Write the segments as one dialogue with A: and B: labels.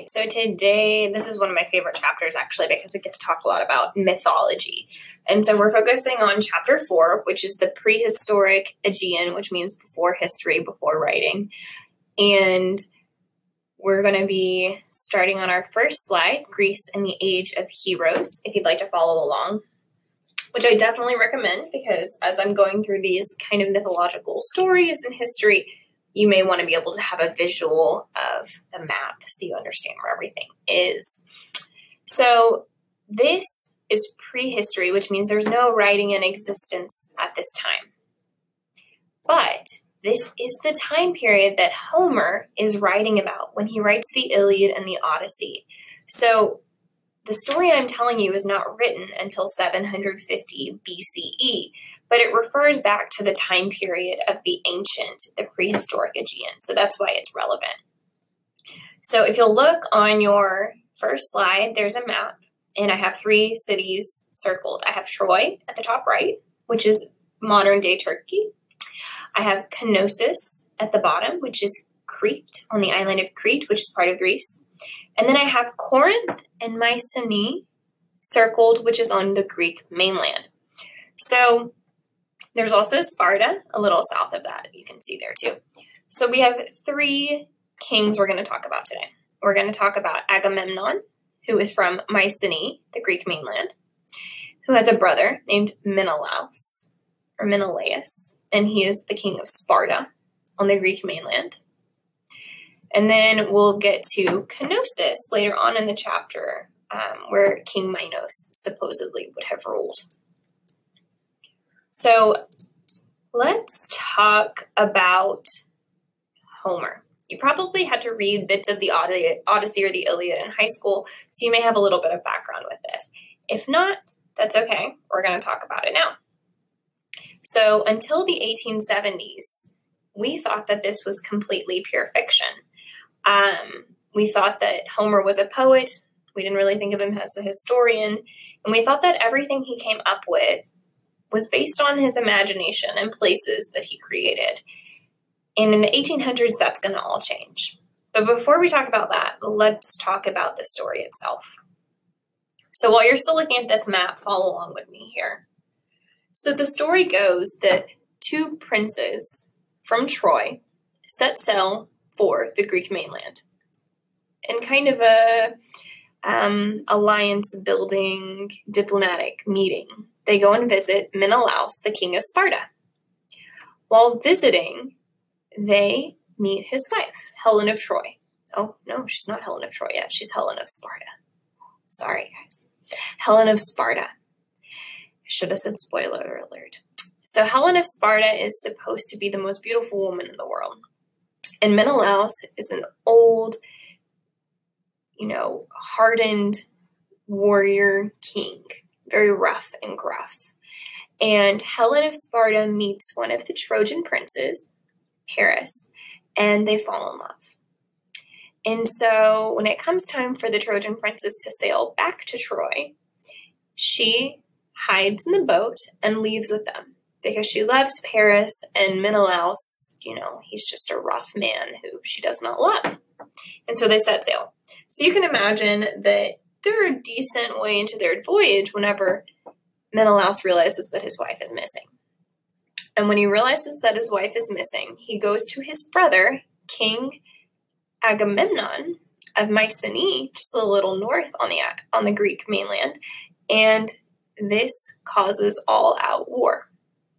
A: so today, this is one of my favorite chapters actually because we get to talk a lot about mythology. And so we're focusing on chapter 4, which is the prehistoric Aegean, which means before history, before writing. And we're going to be starting on our first slide, Greece and the Age of Heroes, if you'd like to follow along, which I definitely recommend because as I'm going through these kind of mythological stories and history, you may want to be able to have a visual of the map so you understand where everything is. So this is prehistory, which means there's no writing in existence at this time. But this is the time period that Homer is writing about when he writes the Iliad and the Odyssey. So the story I'm telling you is not written until 750 BCE, but it refers back to the time period of the prehistoric Aegean. So that's why it's relevant. So if you'll look on your first slide, there's a map, and I have 3 cities circled. I have Troy at the top right, which is modern-day Turkey. I have Knossos at the bottom, which is Crete, on the island of Crete, which is part of Greece. And then I have Corinth and Mycenae circled, which is on the Greek mainland. So there's also Sparta, a little south of that. You can see there too. So we have 3 kings we're going to talk about today. We're going to talk about Agamemnon, who is from Mycenae, the Greek mainland, who has a brother named Menelaus, and he is the king of Sparta on the Greek mainland. And then we'll get to Knossos later on in the chapter, where King Minos supposedly would have ruled. So let's talk about Homer. You probably had to read bits of the Odyssey or the Iliad in high school, so you may have a little bit of background with this. If not, that's okay. We're going to talk about it now. So until the 1870s, we thought that this was completely pure fiction. We thought that Homer was a poet. We didn't really think of him as a historian. And we thought that everything he came up with was based on his imagination and places that he created. And in the 1800s, that's going to all change. But before we talk about that, let's talk about the story itself. So while you're still looking at this map, follow along with me here. So the story goes that 2 princes from Troy set sail for the Greek mainland in kind of a alliance-building diplomatic meeting. They go and visit Menelaus, the king of Sparta. While visiting, they meet his wife, Helen of Troy. Oh, no, she's not Helen of Troy yet. She's Helen of Sparta. Sorry, guys. Helen of Sparta. I should have said spoiler alert. So Helen of Sparta is supposed to be the most beautiful woman in the world. And Menelaus is an old, hardened warrior king, very rough and gruff. And Helen of Sparta meets one of the Trojan princes, Paris, and they fall in love. And so when it comes time for the Trojan princess to sail back to Troy, she hides in the boat and leaves with them because she loves Paris, and Menelaus, he's just a rough man who she does not love. And so they set sail. So you can imagine that they're a decent way into their voyage whenever Menelaus realizes that his wife is missing. And when he realizes that his wife is missing, he goes to his brother, King Agamemnon of Mycenae, just a little north on the Greek mainland, and this causes all-out war.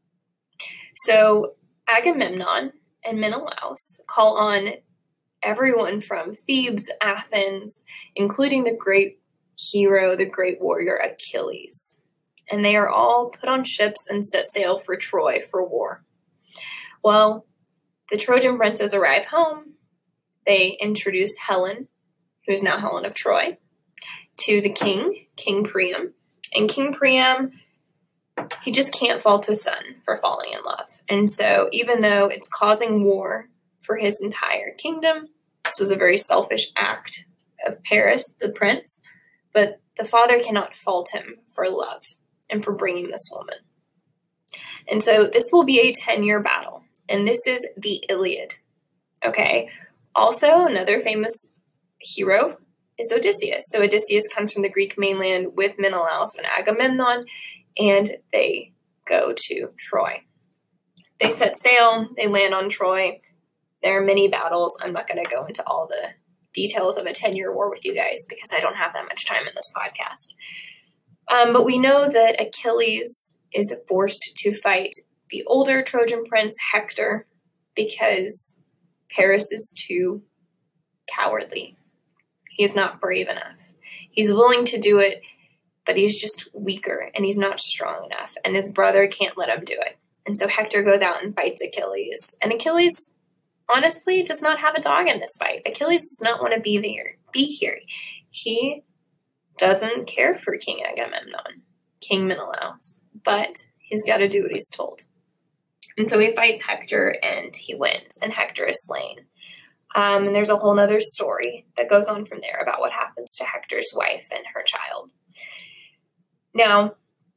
A: So Agamemnon and Menelaus call on everyone from Thebes, Athens, including the great hero, the great warrior Achilles. And they are all put on ships and set sail for Troy for war. Well, the Trojan princes arrive home. They introduce Helen, who is now Helen of Troy, to the king, King Priam. And King Priam, he just can't fault his son for falling in love. And so even though it's causing war for his entire kingdom, this was a very selfish act of Paris, the prince, but the father cannot fault him for love and for bringing this woman. And so this will be a 10-year battle. And this is the Iliad. Okay. Also, another famous hero is Odysseus. So Odysseus comes from the Greek mainland with Menelaus and Agamemnon, and they go to Troy. They set sail, they land on Troy. There are many battles. I'm not going to go into all the details of a 10-year war with you guys because I don't have that much time in this podcast. But we know that Achilles is forced to fight the older Trojan prince, Hector, because Paris is too cowardly. He's not brave enough. He's willing to do it, but he's just weaker and he's not strong enough. And his brother can't let him do it. And so Hector goes out and fights Achilles. And Achilles, honestly, does not have a dog in this fight. Achilles does not want to be here. He doesn't care for King Agamemnon, King Menelaus, but he's got to do what he's told. And so he fights Hector and he wins, and Hector is slain. And there's a whole nother story that goes on from there about what happens to Hector's wife and her child. Now,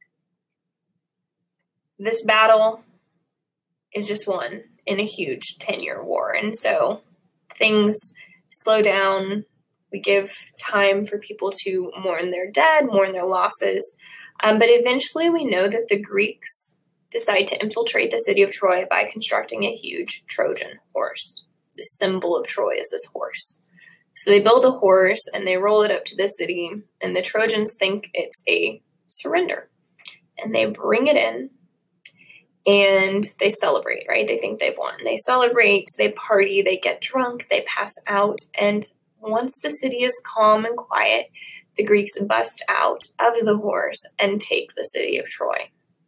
A: this battle is just won in a huge 10-year war. And so things slow down. We give time for people to mourn their dead, mourn their losses. But eventually we know that the Greeks decide to infiltrate the city of Troy by constructing a huge Trojan horse. The symbol of Troy is this horse. So they build a horse and they roll it up to the city, and the Trojans think it's a surrender. And they bring it in and they celebrate, right? They think they've won. They celebrate, they party, they get drunk, they pass out. And once the city is calm and quiet, the Greeks bust out of the horse and take the city of Troy.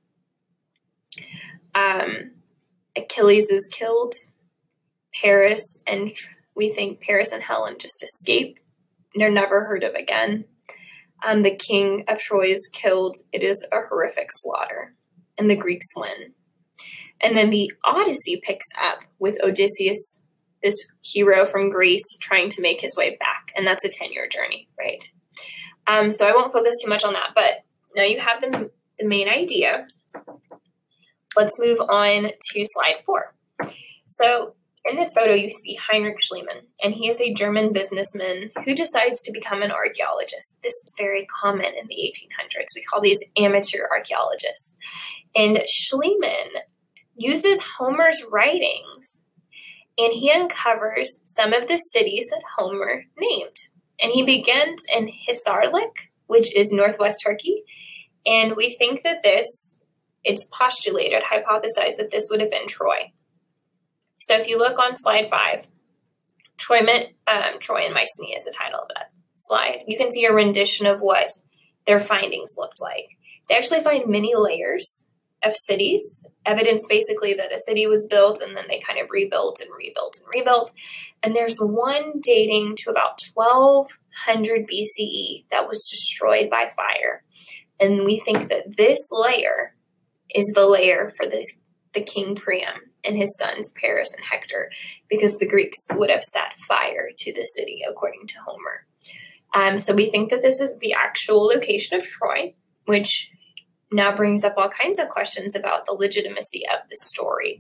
A: Achilles is killed. Paris and Helen just escape. They're never heard of again. The king of Troy is killed. It is a horrific slaughter, and the Greeks win. And then the Odyssey picks up with Odysseus, this hero from Greece, trying to make his way back, and that's a 10-year journey, right? So I won't focus too much on that, but now you have the main idea. Let's move on to slide 4. So in this photo, you see Heinrich Schliemann, and he is a German businessman who decides to become an archaeologist. This is very common in the 1800s. We call these amateur archaeologists. And Schliemann uses Homer's writings, and he uncovers some of the cities that Homer named. And he begins in Hisarlik, which is northwest Turkey, and we think that it's postulated, hypothesized that this would have been Troy. So if you look on slide 5, Troy and Mycenae is the title of that slide. You can see a rendition of what their findings looked like. They actually find many layers of cities, evidence basically that a city was built and then they kind of rebuilt and rebuilt and rebuilt. And there's one dating to about 1200 BCE that was destroyed by fire. And we think that this layer is the layer for the king Priam and his sons Paris and Hector, because the Greeks would have set fire to the city, according to Homer. So we think that this is the actual location of Troy, which now brings up all kinds of questions about the legitimacy of the story.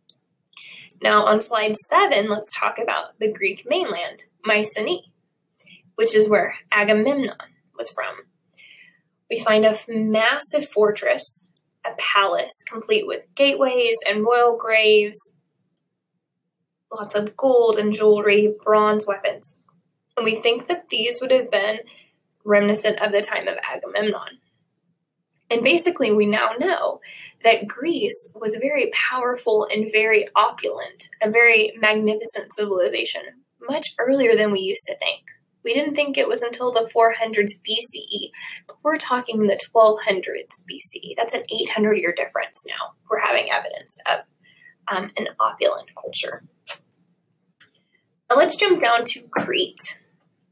A: Now on slide 7, let's talk about the Greek mainland, Mycenae, which is where Agamemnon was from. We find a massive fortress, a palace complete with gateways and royal graves, lots of gold and jewelry, bronze weapons. And we think that these would have been reminiscent of the time of Agamemnon. And basically, we now know that Greece was very powerful and very opulent, a very magnificent civilization, much earlier than we used to think. We didn't think it was until the 400s BCE, but we're talking the 1200s BCE. That's an 800-year difference now. We're having evidence of an opulent culture. Now let's jump down to Crete.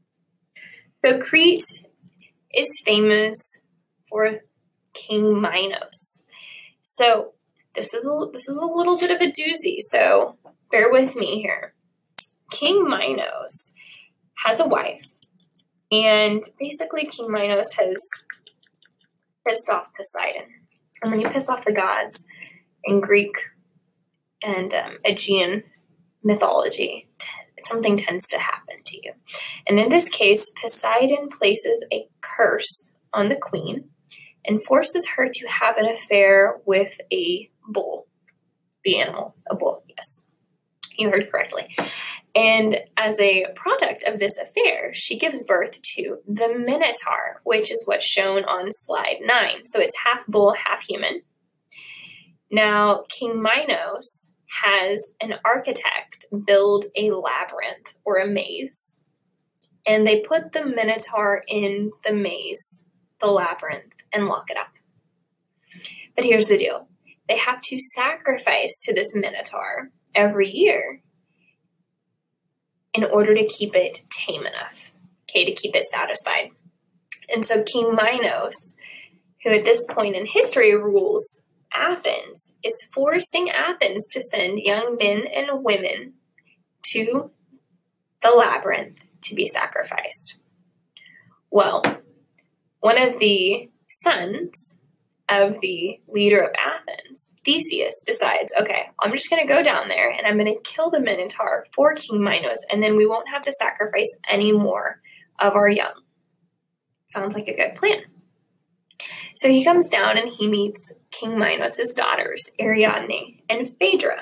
A: So Crete is famous for King Minos. So this is a little bit of a doozy, so bear with me here. King Minos has a wife, and basically King Minos has pissed off Poseidon. And when you piss off the gods in Greek and Aegean mythology, something tends to happen to you. And in this case, Poseidon places a curse on the queen and forces her to have an affair with a bull. The animal, a bull, yes. You heard correctly. And as a product of this affair, she gives birth to the Minotaur, which is what's shown on slide 9. So it's half bull, half human. Now, King Minos has an architect build a labyrinth or a maze, and they put the Minotaur in the maze, the labyrinth, and lock it up. But here's the deal. They have to sacrifice to this Minotaur every year in order to keep it tame enough, okay, to keep it satisfied. And so King Minos, who at this point in history rules Athens, is forcing Athens to send young men and women to the labyrinth to be sacrificed. Well, one of the sons of the leader of Athens, Theseus, decides, okay, I'm just going to go down there and I'm going to kill the Minotaur for King Minos, and then we won't have to sacrifice any more of our young. Sounds like a good plan. So he comes down and he meets King Minos' daughters, Ariadne and Phaedra.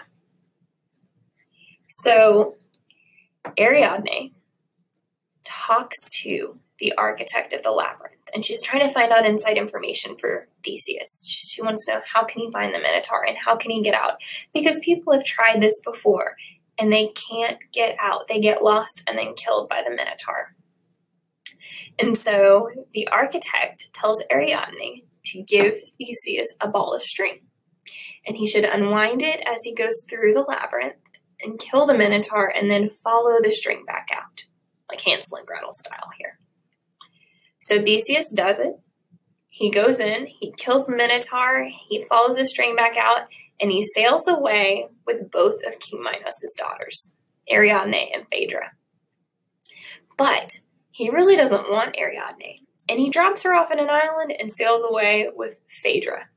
A: So Ariadne talks to the architect of the labyrinth, and she's trying to find out inside information for Theseus. She wants to know, how can he find the Minotaur and how can he get out? Because people have tried this before and they can't get out. They get lost and then killed by the Minotaur. And so the architect tells Ariadne to give Theseus a ball of string, and he should unwind it as he goes through the labyrinth and kill the Minotaur and then follow the string back out, like Hansel and Gretel style here. So Theseus does it. He goes in, he kills the Minotaur, he follows the string back out, and he sails away with both of King Minos' daughters, Ariadne and Phaedra. But he really doesn't want Ariadne, and he drops her off on an island and sails away with Phaedra.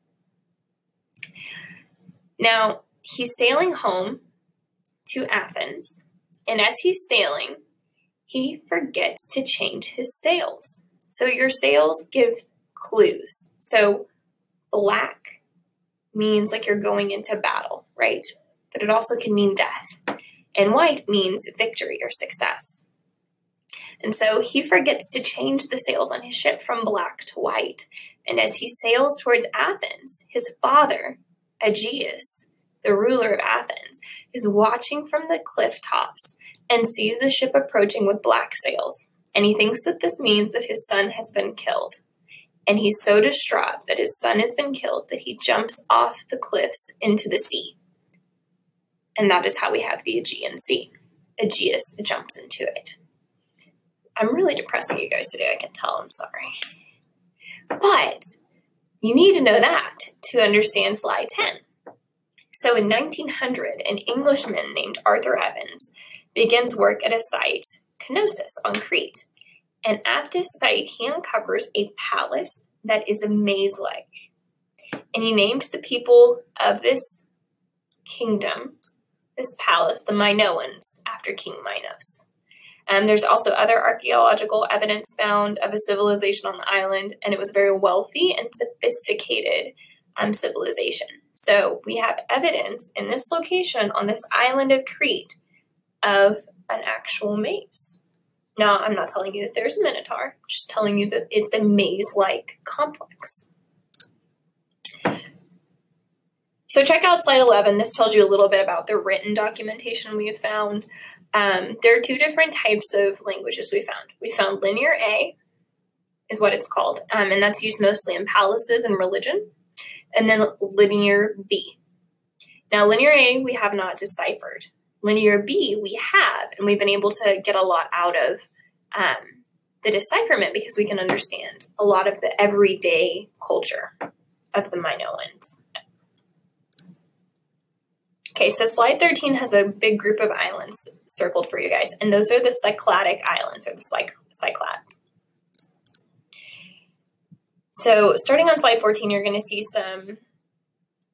A: Now, he's sailing home to Athens, and as he's sailing, he forgets to change his sails. So your sails give clues. So black means like you're going into battle, right? But it also can mean death. And white means victory or success. And so he forgets to change the sails on his ship from black to white. And as he sails towards Athens, his father, Aegeus, the ruler of Athens, is watching from the cliff tops and sees the ship approaching with black sails. And he thinks that this means that his son has been killed. And he's so distraught that his son has been killed that he jumps off the cliffs into the sea. And that is how we have the Aegean Sea. Aegeus jumps into it. I'm really depressing you guys today, I can tell, I'm sorry. But you need to know that to understand slide 10. So in 1900, an Englishman named Arthur Evans begins work at a site, Knossos, on Crete. And at this site, he uncovers a palace that is a maze-like. And he named the people of this kingdom, this palace, the Minoans, after King Minos. There's also other archaeological evidence found of a civilization on the island, and it was a very wealthy and sophisticated civilization. So we have evidence in this location on this island of Crete of an actual maze. Now, I'm not telling you that there's a Minotaur, I'm just telling you that it's a maze-like complex. So check out slide 11. This tells you a little bit about the written documentation we have found. There are two different types of languages we found. We found Linear A, is what it's called, and that's used mostly in palaces and religion, and then Linear B. Now, Linear A we have not deciphered. Linear B we have, and we've been able to get a lot out of the decipherment because we can understand a lot of the everyday culture of the Minoans. Okay, so slide 13 has a big group of islands circled for you guys, and those are the Cycladic Islands, or the Cyclades. So starting on slide 14, you're going to see some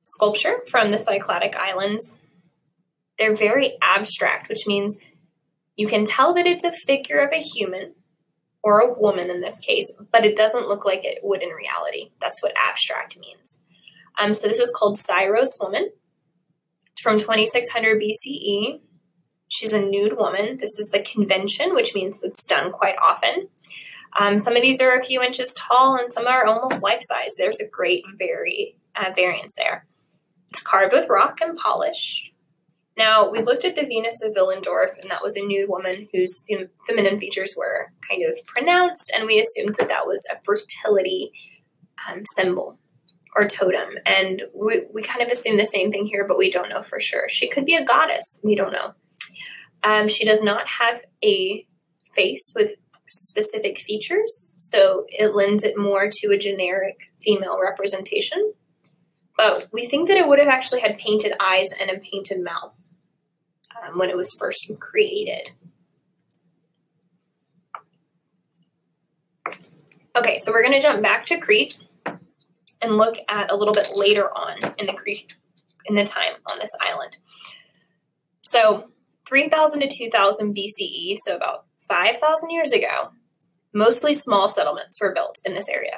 A: sculpture from the Cycladic Islands. They're very abstract, which means You can tell that it's a figure of a human, or a woman in this case, but it doesn't look like it would in reality. That's what abstract means. So this is called Syros woman. It's from 2600 BCE. She's a nude woman. This is the convention, which means it's done quite often. Some of these are a few inches tall and some are almost life-size. There's a great variance there. It's carved with rock and polished. Now, we looked at the Venus of Willendorf, and that was a nude woman whose feminine features were kind of pronounced, and we assumed that that was a fertility symbol or totem. And we kind of assume the same thing here, but we don't know for sure. She could be a goddess. We don't know. She does not have a face with specific features, so it lends it more to a generic female representation. But we think that it would have actually had painted eyes and a painted mouth when it was first created. Okay, so we're going to jump back to Crete and look at a little bit later on in the time on this island. So 3000 to 2000 BCE, so about 5,000 years ago, mostly small settlements were built in this area.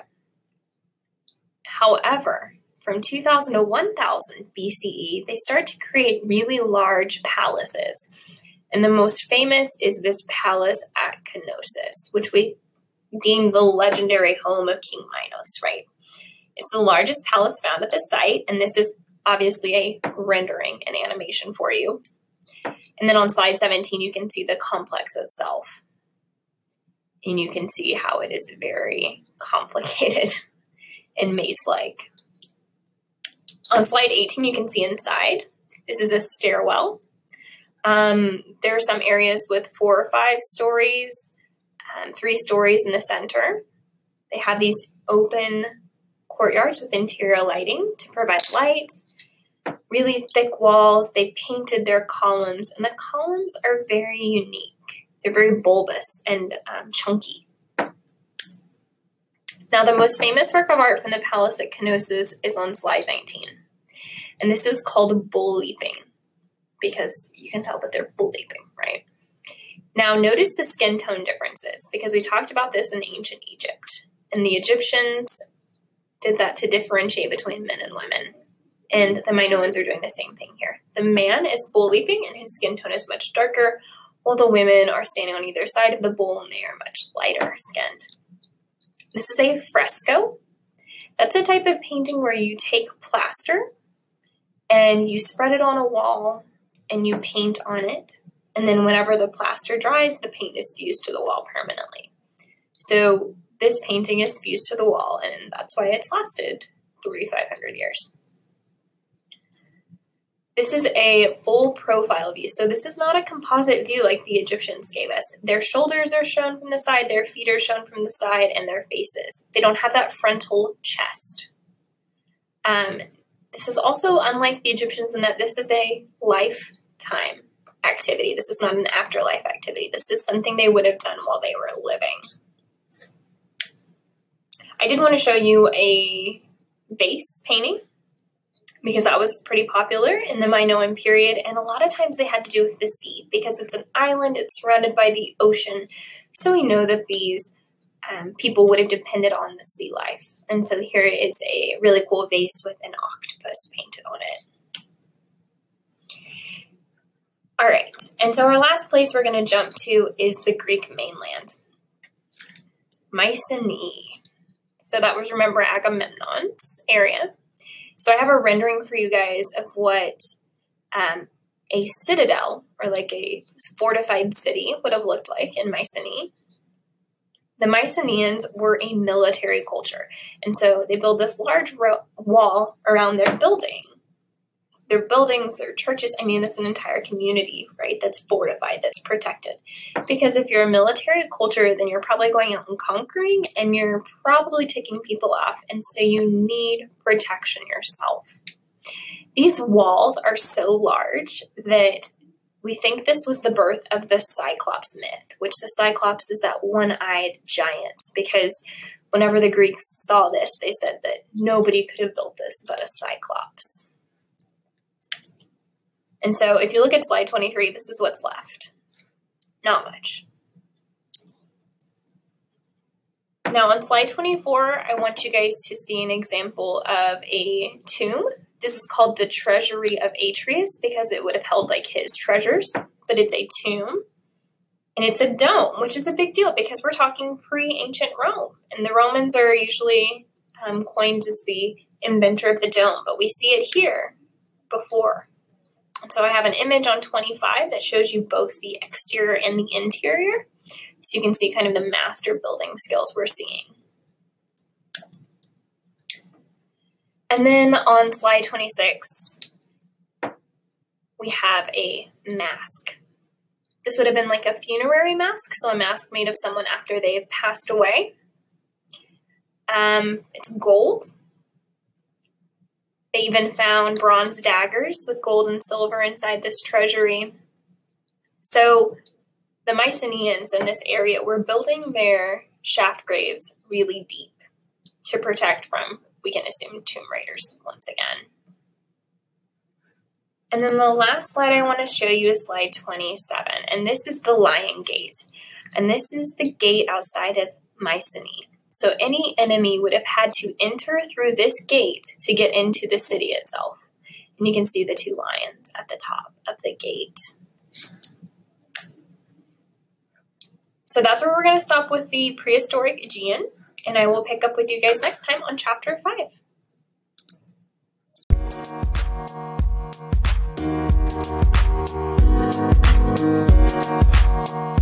A: However, from 2000 to 1000 BCE, they start to create really large palaces. And the most famous is this palace at Knossos, which we deem the legendary home of King Minos, right? It's the largest palace found at the site, and this is obviously a rendering and animation for you. And then on slide 17, you can see the complex itself. And you can see how it is very complicated and maze-like. On slide 18, you can see inside. This is a stairwell. There are some areas with 4 or 5 stories, 3 stories in the center. They have these open courtyards with interior lighting to provide light. Really thick walls. They painted their columns, and the columns are very unique. They're very bulbous and chunky. Now, the most famous work of art from the palace at Knossos is on slide 19. And this is called bull leaping, because you can tell that they're bull leaping, right? Now, notice the skin tone differences, because we talked about this in ancient Egypt. And the Egyptians did that to differentiate between men and women. And the Minoans are doing the same thing here. The man is bull leaping, and his skin tone is much darker, while the women are standing on either side of the bull, and they are much lighter skinned. This is a fresco. That's a type of painting where you take plaster and you spread it on a wall and you paint on it. And then whenever the plaster dries, the paint is fused to the wall permanently. So this painting is fused to the wall, and that's why it's lasted 3,500 years. This is a full profile view. So this is not a composite view like the Egyptians gave us. Their shoulders are shown from the side, their feet are shown from the side, and their faces. They don't have that frontal chest. This is also unlike the Egyptians in that this is a lifetime activity. This is not an afterlife activity. This is something they would have done while they were living. I did want to show you a vase painting, because that was pretty popular in the Minoan period, and a lot of times they had to do with the sea, because it's an island, it's surrounded by the ocean, so we know that these people would have depended on the sea life. And so here is a really cool vase with an octopus painted on it. All right, and so our last place we're going to jump to is the Greek mainland, Mycenae. So that was, remember, Agamemnon's area. So I have a rendering for you guys of what a citadel, or like a fortified city, would have looked like in Mycenae. The Mycenaeans were a military culture, and so they build this large wall around their buildings, their churches. I mean, it's an entire community, right, that's fortified, that's protected. Because if you're a military culture, then you're probably going out and conquering, and you're probably taking people off, and so you need protection yourself. These walls are so large that we think this was the birth of the Cyclops myth, which the Cyclops is that one-eyed giant, because whenever the Greeks saw this, they said that nobody could have built this but a Cyclops. And so if you look at slide 23, this is what's left. Not much. Now on slide 24, I want you guys to see an example of a tomb. This is called the Treasury of Atreus because it would have held like his treasures, but it's a tomb. And it's a dome, which is a big deal because we're talking pre-ancient Rome. And the Romans are usually coined as the inventor of the dome, but we see it here before. And so I have an image on 25 that shows you both the exterior and the interior. So you can see kind of the master building skills we're seeing. And then on slide 26, we have a mask. This would have been like a funerary mask, so a mask made of someone after they have passed away. It's gold. They even found bronze daggers with gold and silver inside this treasury. So the Mycenaeans in this area were building their shaft graves really deep to protect from, we can assume, tomb raiders once again. And then the last slide I want to show you is slide 27, and this is the Lion Gate. And this is the gate outside of Mycenae. So any enemy would have had to enter through this gate to get into the city itself. And you can see the two lions at the top of the gate. So that's where we're going to stop with the prehistoric Aegean, and I will pick up with you guys next time on chapter 5.